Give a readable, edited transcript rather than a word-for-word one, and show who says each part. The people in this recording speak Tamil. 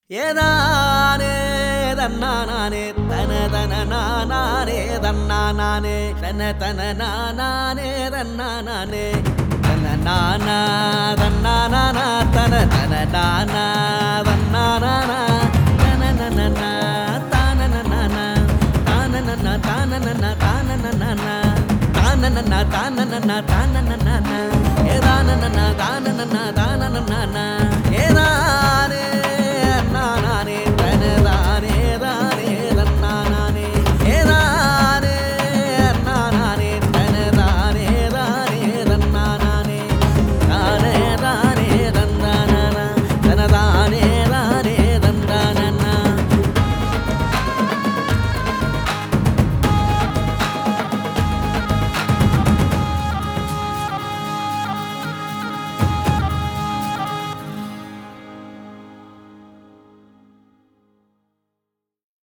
Speaker 1: ஏதானே தன்னானே தன தன நானே தன்னானே தன தன நானே தன்னானே தன நானா தன்னானா தன தன நானா தன்னானா தன நன தானனன தானனன தானனன தானனன தானனன தானனன தானனன ஏதானன தானனன தானனன ஏதானே